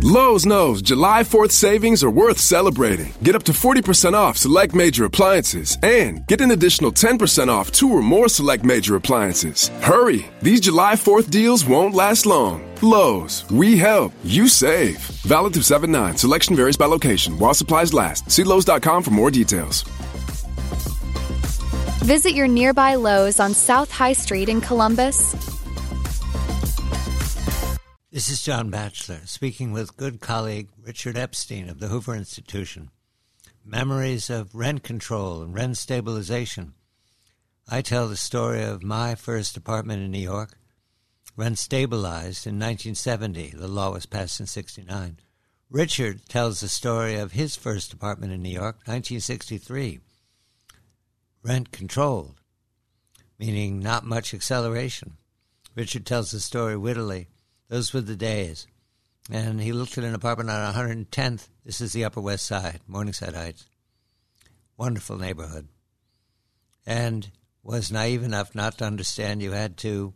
Lowe's knows July 4th savings are worth celebrating. Get up to 40% off select major appliances and get an additional 10% off 2 or more select major appliances. Hurry! These July 4th deals won't last long. Lowe's, we help, you save. Valid through 7/9. Selection varies by location. While supplies last. See Lowe's.com for more details. Visit your nearby Lowe's on South High Street in Columbus. This is John Batchelor speaking with good colleague Richard Epstein of the Hoover Institution. Memories of rent control and rent stabilization. I tell the story of my first apartment in New York. Rent stabilized in 1970. The law was passed in 1969. Richard tells the story of his first apartment in New York, 1963. Rent controlled, meaning not much acceleration. Richard tells the story wittily. Those were the days. And he looked at an apartment on 110th. This is the Upper West Side, Morningside Heights. Wonderful neighborhood. And was naive enough not to understand you had to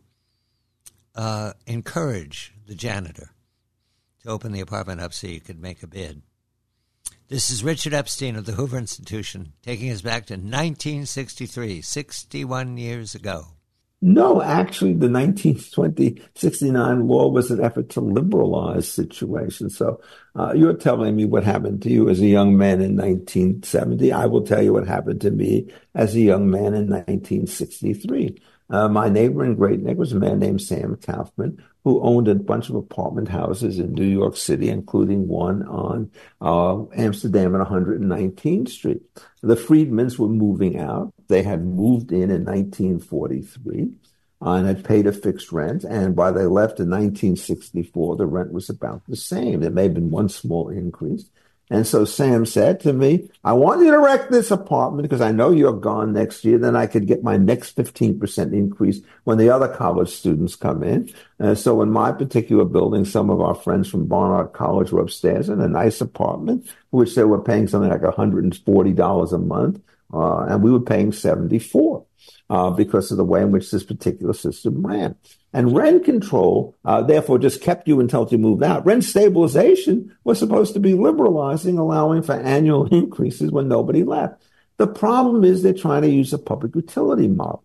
encourage the janitor to open the apartment up so you could make a bid. This is Richard Epstein of the Hoover Institution, taking us back to 1963, 61 years ago. No, actually, the 1969 law was an effort to liberalize situations. So you're telling me what happened to you as a young man in 1970. I will tell you what happened to me as a young man in 1963. My neighbor in Great Neck was a man named Sam Kaufman, who owned a bunch of apartment houses in New York City, including one on Amsterdam and 119th Street. The Friedmans were moving out. They had moved in 1943 and had paid a fixed rent. And while they left in 1964, the rent was about the same. There may have been one small increase. And so Sam said to me, I want you to wreck this apartment because I know you're gone next year. Then I could get my next 15% increase when the other college students come in. So in my particular building, some of our friends from Barnard College were upstairs in a nice apartment, which they were paying something like $140 a month. And we were paying $74 because of the way in which this particular system ran. And rent control, therefore, just kept you until you moved out. Rent stabilization was supposed to be liberalizing, allowing for annual increases when nobody left. The problem is they're trying to use a public utility model,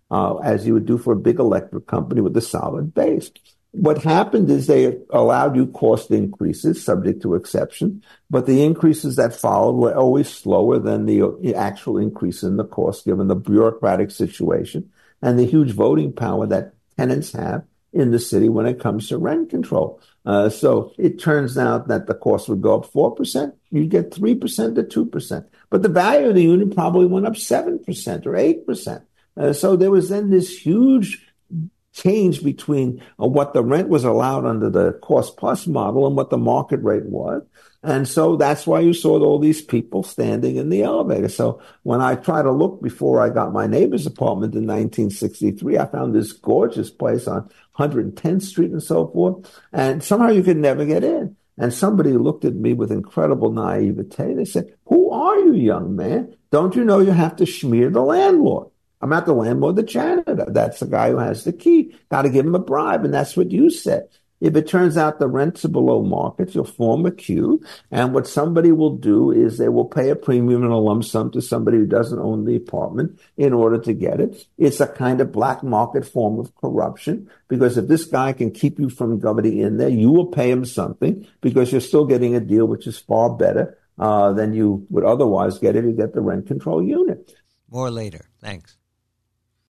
as you would do for a big electric company with a solid base. What happened is they allowed you cost increases, subject to exception, but the increases that followed were always slower than the actual increase in the cost, given the bureaucratic situation and the huge voting power that tenants have in the city when it comes to rent control. So it turns out that the cost would go up 4%. You get 3% to 2%. But the value of the unit probably went up 7% or 8%. So there was then this huge change between what the rent was allowed under the cost plus model and what the market rate was. And so that's why you saw all these people standing in the elevator. So when I tried to look before I got my neighbor's apartment in 1963, I found this gorgeous place on 110th Street and so forth. And somehow you could never get in. And somebody looked at me with incredible naivete. They said, who are you, young man? Don't you know you have to smear the landlord? I'm not the landlord, the janitor. That's the guy who has the key. Got to give him a bribe. And that's what you said. If it turns out the rents are below market, you'll form a queue. And what somebody will do is they will pay a premium and a lump sum to somebody who doesn't own the apartment in order to get it. It's a kind of black market form of corruption, because if this guy can keep you from getting in there, you will pay him something because you're still getting a deal which is far better than you would otherwise get if you get the rent control unit. More later. Thanks.